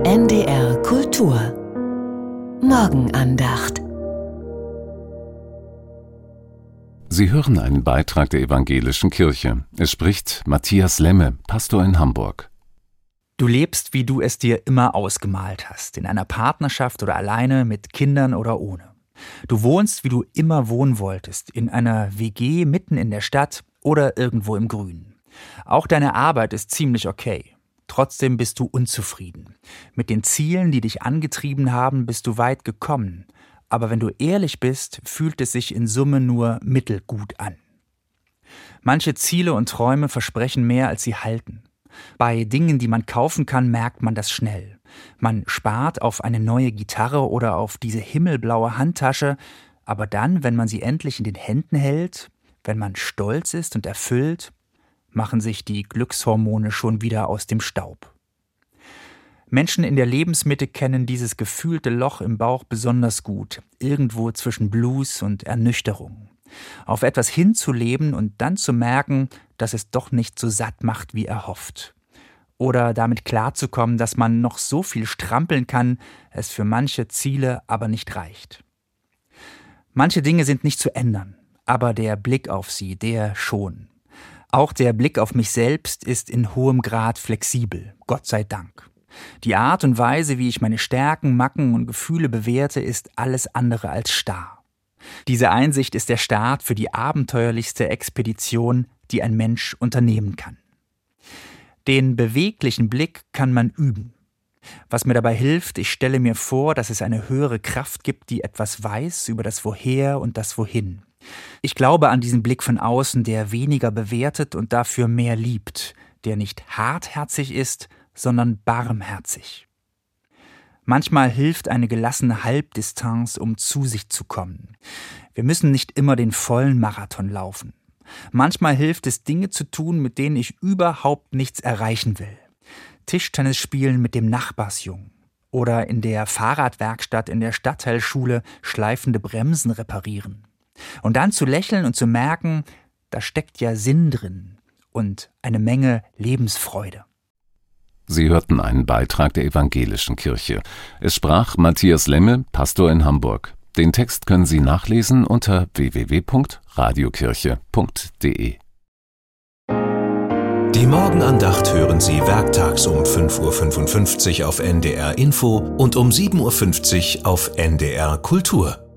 NDR Kultur Morgenandacht. Sie hören einen Beitrag der Evangelischen Kirche. Es spricht Matthias Lemme, Pastor in Hamburg. Du lebst, wie du es dir immer ausgemalt hast, in einer Partnerschaft oder alleine, mit Kindern oder ohne. Du wohnst, wie du immer wohnen wolltest, in einer WG mitten in der Stadt oder irgendwo im Grünen. Auch deine Arbeit ist ziemlich okay. Trotzdem bist du unzufrieden. Mit den Zielen, die dich angetrieben haben, bist du weit gekommen. Aber wenn du ehrlich bist, fühlt es sich in Summe nur mittelgut an. Manche Ziele und Träume versprechen mehr, als sie halten. Bei Dingen, die man kaufen kann, merkt man das schnell. Man spart auf eine neue Gitarre oder auf diese himmelblaue Handtasche, aber dann, wenn man sie endlich in den Händen hält, wenn man stolz ist und erfüllt, machen sich die Glückshormone schon wieder aus dem Staub. Menschen in der Lebensmitte kennen dieses gefühlte Loch im Bauch besonders gut, irgendwo zwischen Blues und Ernüchterung. Auf etwas hinzuleben und dann zu merken, dass es doch nicht so satt macht, wie erhofft. Oder damit klarzukommen, dass man noch so viel strampeln kann, es für manche Ziele aber nicht reicht. Manche Dinge sind nicht zu ändern, aber der Blick auf sie, der schon. Auch der Blick auf mich selbst ist in hohem Grad flexibel, Gott sei Dank. Die Art und Weise, wie ich meine Stärken, Macken und Gefühle bewerte, ist alles andere als starr. Diese Einsicht ist der Start für die abenteuerlichste Expedition, die ein Mensch unternehmen kann. Den beweglichen Blick kann man üben. Was mir dabei hilft, ich stelle mir vor, dass es eine höhere Kraft gibt, die etwas weiß über das Woher und das Wohin. Ich glaube an diesen Blick von außen, der weniger bewertet und dafür mehr liebt, der nicht hartherzig ist, sondern barmherzig. Manchmal hilft eine gelassene Halbdistanz, um zu sich zu kommen. Wir müssen nicht immer den vollen Marathon laufen. Manchmal hilft es, Dinge zu tun, mit denen ich überhaupt nichts erreichen will. Tischtennis spielen mit dem Nachbarsjungen oder in der Fahrradwerkstatt in der Stadtteilschule schleifende Bremsen reparieren. Und dann zu lächeln und zu merken, da steckt ja Sinn drin und eine Menge Lebensfreude. Sie hörten einen Beitrag der Evangelischen Kirche. Es sprach Matthias Lemme, Pastor in Hamburg. Den Text können Sie nachlesen unter www.radiokirche.de. Die Morgenandacht hören Sie werktags um 5:55 Uhr auf NDR Info und um 7:50 Uhr auf NDR Kultur.